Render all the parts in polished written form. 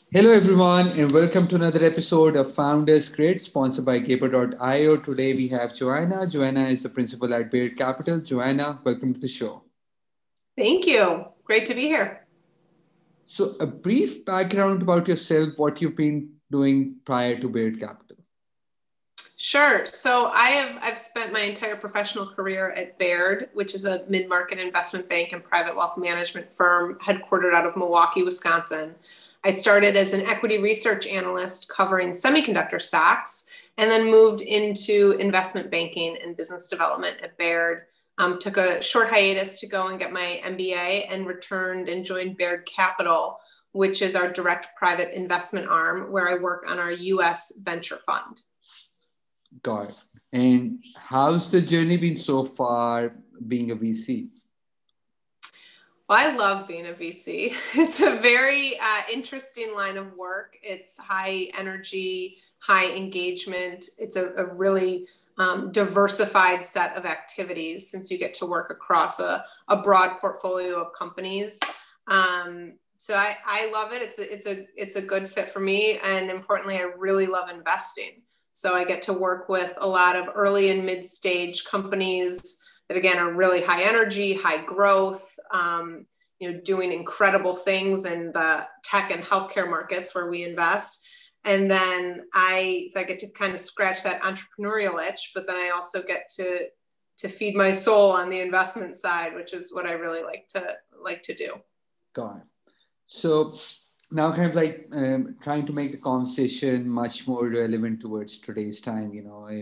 Hello, everyone, and welcome to another episode of Founders Grid, sponsored by Gaper.io. Today we have Joanna. Joanna is the principal at Baird Capital. Joanna, welcome to the show. Thank you. Great to be here. So, a brief background about yourself, what you've been doing prior to Baird Capital. Sure. So I've spent my entire professional career at Baird, which is a mid-market investment bank and private wealth management firm headquartered out of Milwaukee, Wisconsin. I started as an equity research analyst covering semiconductor stocks and then moved into investment banking and business development at Baird. Took a short hiatus to go and get my MBA and returned and joined Baird Capital, which is our direct private investment arm, where I work on our US venture fund. Got it. And how's the journey been so far being a VC? Well, I love being a VC. It's a very interesting line of work. It's high energy, high engagement. It's a really diversified set of activities since you get to work across a broad portfolio of companies. So I love it. It's a good fit for me. And importantly, I really love investing. So I get to work with a lot of early and mid stage companies that again are really high energy, high growth, doing incredible things in the tech and healthcare markets where we invest. And then I get to kind of scratch that entrepreneurial itch, but then I also get to feed my soul on the investment side, which is what I really like to do. Got it. So now kind of like trying to make the conversation much more relevant towards today's time,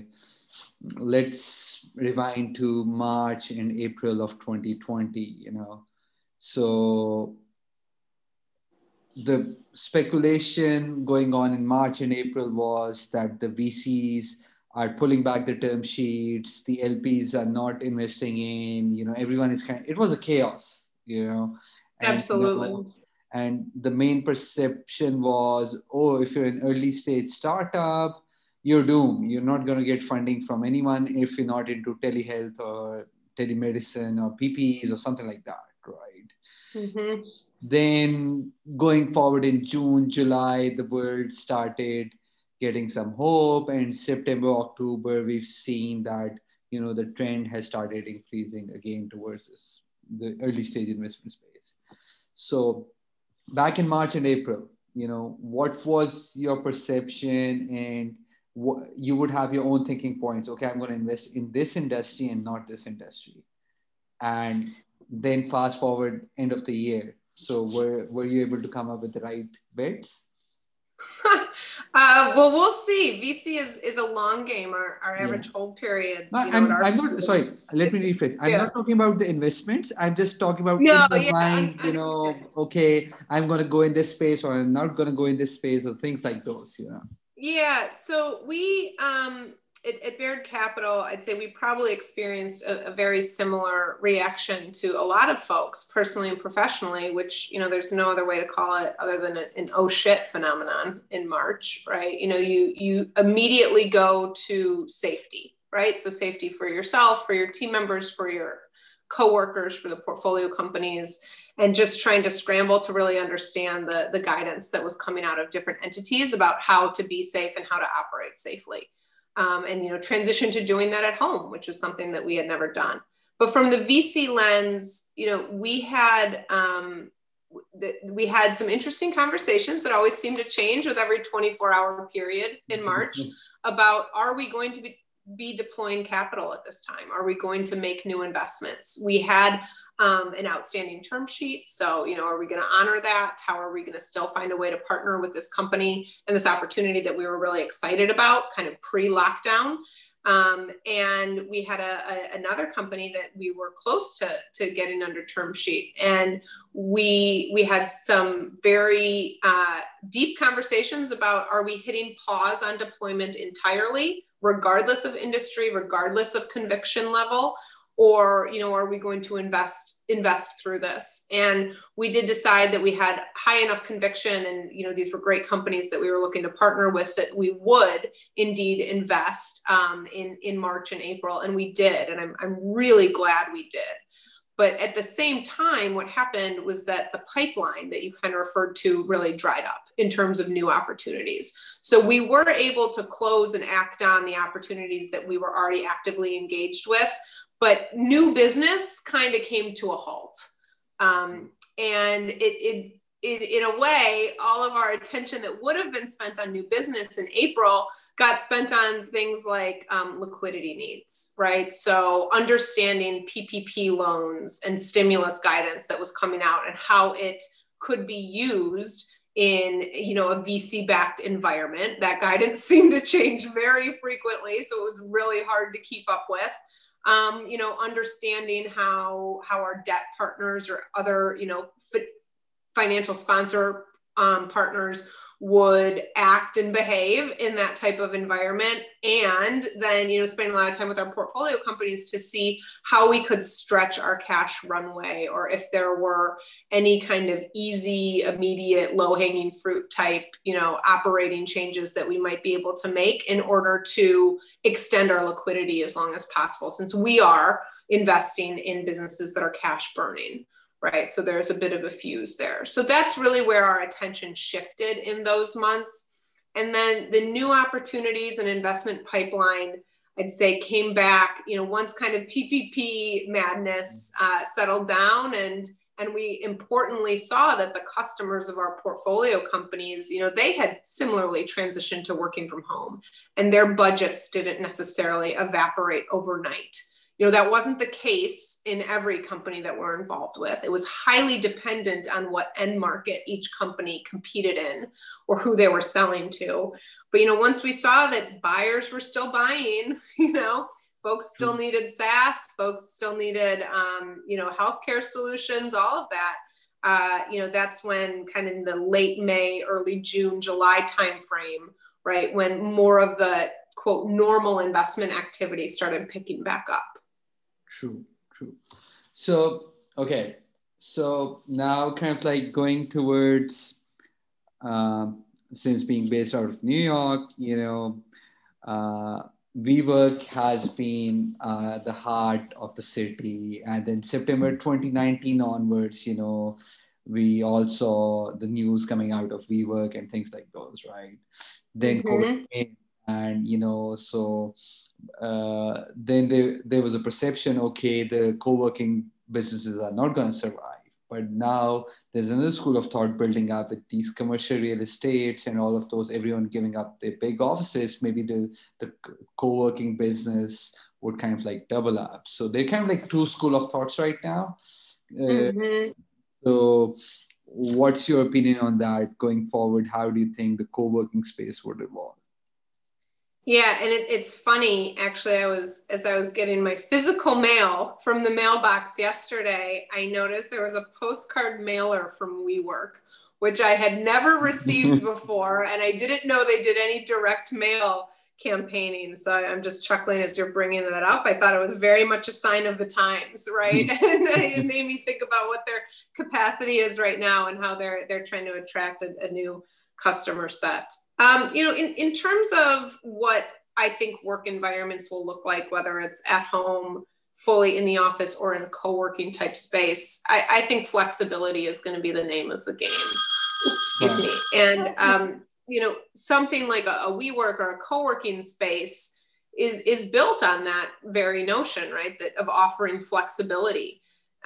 let's rewind to March and April of 2020, So the speculation going on in March and April was that the VCs are pulling back the term sheets, the LPs are not investing in, everyone is it was a chaos, and, Absolutely. And the main perception was, oh, if you're an early stage startup, you're doomed. You're not going to get funding from anyone if you're not into telehealth or telemedicine or PPEs or something like that, right? Mm-hmm. Then going forward in June, July, the world started getting some hope. And September, October, we've seen that, the trend has started increasing again towards the early stage investment space. So back in March and April, what was your perception, and what you would have your own thinking points? Okay, I'm going to invest in this industry and not this industry. And then fast forward end of the year. So were you able to come up with the right bets? Well, we'll see. VC is a long game. Our Yeah. average hold periods, No, I'm not, sorry, let me rephrase. I'm yeah. not talking about the investments. I'm just talking about in No, your yeah. mind, okay, I'm going to go in this space or I'm not going to go in this space or things like those. Yeah. So we, at Baird Capital, I'd say we probably experienced a very similar reaction to a lot of folks, personally and professionally, which, there's no other way to call it other than an oh shit phenomenon in March, right? You immediately go to safety, right? So safety for yourself, for your team members, for your coworkers, for the portfolio companies, and just trying to scramble to really understand the guidance that was coming out of different entities about how to be safe and how to operate safely. And transition to doing that at home, which was something that we had never done. But from the VC lens, we had some interesting conversations that always seem to change with every 24-hour period in March about, are we going to be deploying capital at this time? Are we going to make new investments? We had an outstanding term sheet. So, are we going to honor that? How are we going to still find a way to partner with this company and this opportunity that we were really excited about kind of pre-lockdown? And we had another company that we were close to getting under term sheet. And we had some very deep conversations about, are we hitting pause on deployment entirely, regardless of industry, regardless of conviction level? Or, are we going to invest through this? And we did decide that we had high enough conviction and, these were great companies that we were looking to partner with, that we would indeed invest in March and April. And we did. And I'm really glad we did. But at the same time, what happened was that the pipeline that you kind of referred to really dried up. in terms of new opportunities. So we were able to close and act on the opportunities that we were already actively engaged with, but new business kind of came to a halt. And it in a way, all of our attention that would have been spent on new business in April got spent on things like liquidity needs, right? So understanding PPP loans and stimulus guidance that was coming out and how it could be used in, you know, a VC-backed environment. That guidance seemed to change very frequently, so it was really hard to keep up with. You know, understanding how our debt partners or other, you know, financial sponsor partners would act and behave in that type of environment. And then, you know, spending a lot of time with our portfolio companies to see how we could stretch our cash runway, or if there were any kind of easy, immediate, low-hanging fruit type, you know, operating changes that we might be able to make in order to extend our liquidity as long as possible, since we are investing in businesses that are cash burning. Right. So there's a bit of a fuse there. So that's really where our attention shifted in those months. And then the new opportunities and investment pipeline, I'd say, came back, you know, once kind of PPP madness settled down, and we importantly saw that the customers of our portfolio companies, you know, they had similarly transitioned to working from home, and their budgets didn't necessarily evaporate overnight. You know, that wasn't the case in every company that we're involved with. It was highly dependent on what end market each company competed in or who they were selling to. But, you know, once we saw that buyers were still buying, you know, folks still needed SaaS, folks still needed, you know, healthcare solutions, all of that, you know, that's when kind of in the late May, early June, July timeframe, right, when more of the, quote, normal investment activity started picking back up. True. So, okay. So now kind of like going towards, since being based out of New York, you know, WeWork has been the heart of the city. And then September 2019 onwards, you know, we all saw the news coming out of WeWork and things like those, right? Then COVID came, and, you know, so then there was a perception, okay, the co-working businesses are not going to survive. But now there's another school of thought building up with these commercial real estates and all of those, everyone giving up their big offices. Maybe the co-working business would kind of like double up. So they're kind of like two school of thoughts right now. So what's your opinion on that going forward? How do you think the co-working space would evolve? Yeah, and it's funny, actually, as I was getting my physical mail from the mailbox yesterday, I noticed there was a postcard mailer from WeWork, which I had never received before, and I didn't know they did any direct mail campaigning. So I'm just chuckling as you're bringing that up. I thought it was very much a sign of the times, right? And it made me think about what their capacity is right now and how they're trying to attract a new customer set. You know, in terms of what I think work environments will look like, whether it's at home, fully in the office, or in a co-working type space, I think flexibility is going to be the name of the game. Excuse me. And, you know, something like a WeWork or a co-working space is built on that very notion, right, that of offering flexibility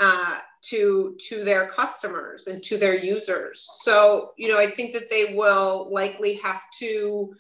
to their customers and to their users. So, you know, I think that they will likely have to,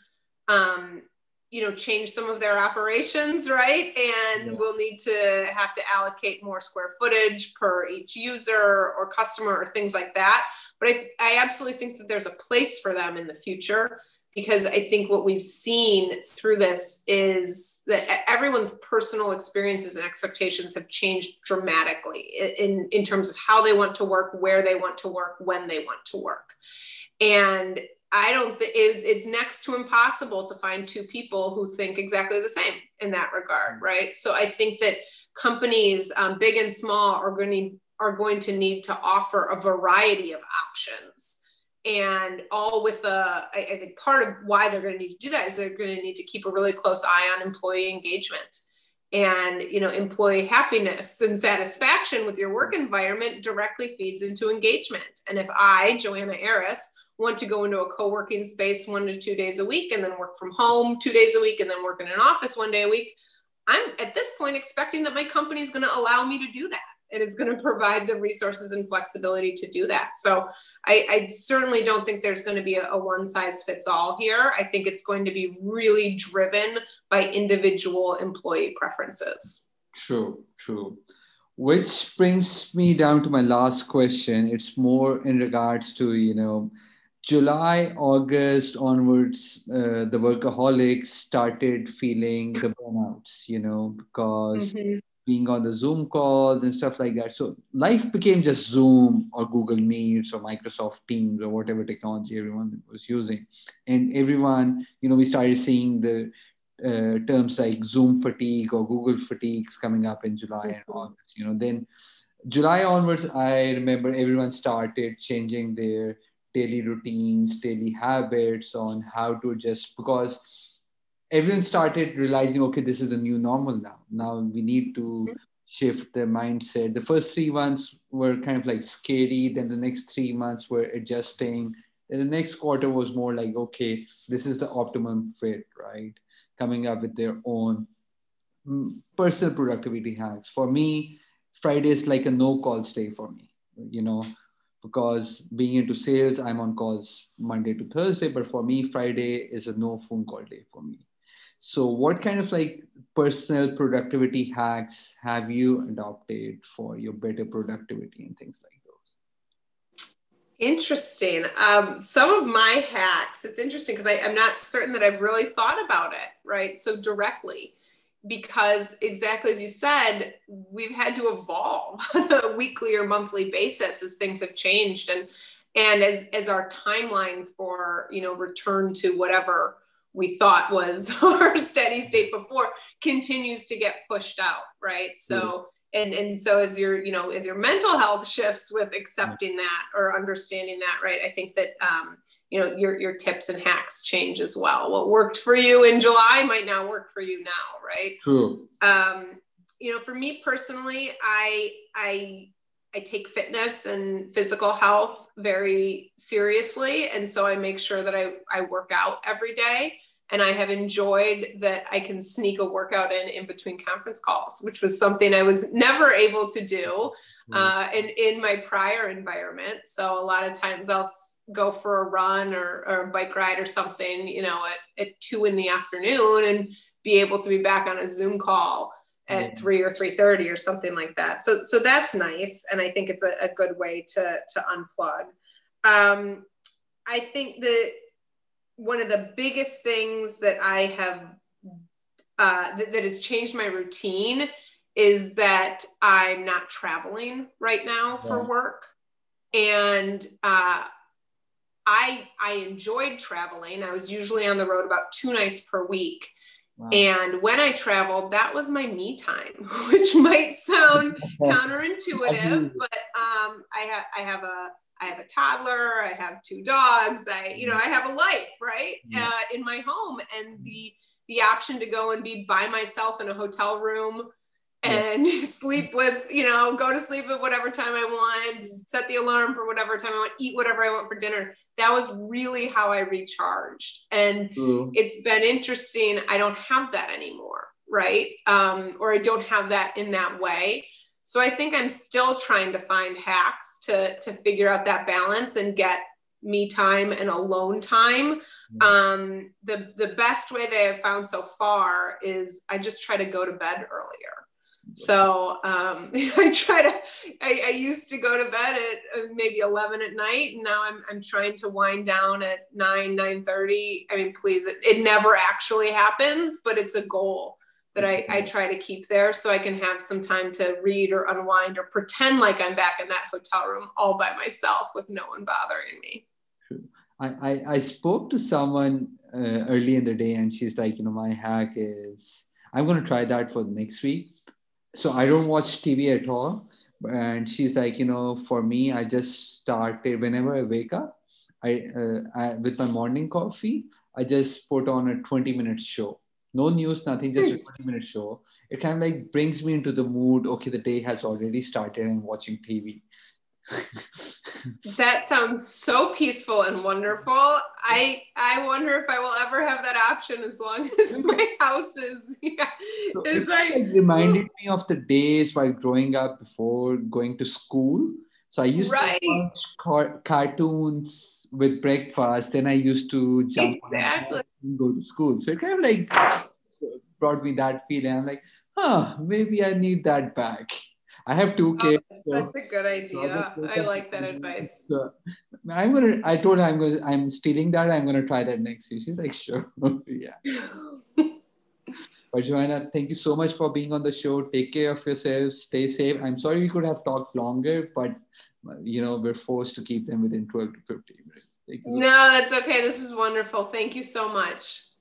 you know, change some of their operations, right? And will need to have to allocate more square footage per each user or customer or things like that. But I absolutely think that there's a place for them in the future, because I think what we've seen through this is that everyone's personal experiences and expectations have changed dramatically in terms of how they want to work, where they want to work, when they want to work. And I don't think it's next to impossible to find two people who think exactly the same in that regard, right? So I think that companies, big and small, are going to need to offer a variety of options. And all with I think part of why they're going to need to do that is they're going to need to keep a really close eye on employee engagement. And, you know, employee happiness and satisfaction with your work environment directly feeds into engagement. And if I, Joanna Aris, want to go into a co-working space 1 to 2 days a week and then work from home 2 days a week and then work in an office 1 day a week. I'm at this point expecting that my company is going to allow me to do that. It is going to provide the resources and flexibility to do that. So I certainly don't think there's going to be a one size fits all here. I think it's going to be really driven by individual employee preferences. True, true. Which brings me down to my last question. It's more in regards to, July, August onwards, the workaholics started feeling the burnouts, because being on the Zoom calls and stuff like that. So life became just Zoom or Google Meets or Microsoft Teams or whatever technology everyone was using. And everyone, we started seeing the terms like Zoom fatigue or Google fatigues coming up in July and August. Then July onwards, I remember everyone started changing their daily routines, daily habits on how to adjust, because everyone started realizing, okay, this is the new normal now. Now we need to shift the mindset. The first 3 months were kind of like scary. Then the next 3 months were adjusting. Then the next quarter was more like, okay, this is the optimum fit, right? Coming up with their own personal productivity hacks. For me, Friday is like a no calls day for me, because being into sales, I'm on calls Monday to Thursday, but for me, Friday is a no phone call day for me. So what kind of like personal productivity hacks have you adopted for your better productivity and things like those? Interesting. Some of my hacks, it's interesting because I'm not certain that I've really thought about it, right? So directly, because exactly as you said, we've had to evolve on a weekly or monthly basis as things have changed. And as our timeline for, return to whatever we thought was our steady state before continues to get pushed out, right? So, and so as your mental health shifts with accepting that or understanding that, right? I think that, your tips and hacks change as well. What worked for you in July might not work for you now, right? True. For me personally, I take fitness and physical health very seriously. And so I make sure that I work out every day. And I have enjoyed that I can sneak a workout in between conference calls, which was something I was never able to do in my prior environment. So a lot of times I'll go for a run or a bike ride or something, at 2 p.m. and be able to be back on a Zoom call at 3 or 3:30 or something like that. So that's nice. And I think it's a good way to unplug. I think that one of the biggest things that I have that has changed my routine is that I'm not traveling right now for work. And I enjoyed traveling. I was usually on the road about 2 nights per week. Wow. And when I traveled, that was my me time, which might sound counterintuitive, but I have a toddler, I have 2 dogs, I have a life, right? In my home, and the option to go and be by myself in a hotel room and sleep with, go to sleep at whatever time I want, set the alarm for whatever time I want, eat whatever I want for dinner. That was really how I recharged. And it's been interesting. I don't have that anymore, right? Or I don't have that in that way. So I think I'm still trying to find hacks to figure out that balance and get me time and alone time. The best way that I've found so far is I just try to go to bed earlier. So I used to go to bed at maybe 11 at night, and now I'm trying to wind down at 9:30. I mean, please, it never actually happens, but it's a goal that I try to keep there so I can have some time to read or unwind or pretend like I'm back in that hotel room all by myself with no one bothering me. I spoke to someone early in the day, and she's like, my hack is, I'm going to try that for next week. So I don't watch TV at all. And she's like, for me, I just started whenever I wake up, I with my morning coffee, I just put on a 20-minute show. No news, nothing, just a 20-minute show. It kind of like brings me into the mood. Okay, the day has already started and watching TV. That sounds so peaceful and wonderful. I wonder if I will ever have that option as long as my house is, yeah, So it is like, reminded me of the days while growing up before going to school. So I used to right, watch cartoons with breakfast, then I used to jump on a exactly. bus and go to school. So it kind of like brought me that feeling. I'm like, huh, maybe I need that back. I have two Oh, kids, that's so such a good so I just idea. woke I up like that one day. advice. So I told her I'm stealing that. I'm gonna try that next year. She's like, sure. Yeah. But Joanna, thank you so much for being on the show. Take care of yourself. Stay safe. I'm sorry we could have talked longer, but we're forced to keep them within 12 to 15 minutes. Thank you so No, that's okay. This is wonderful. Thank you so much.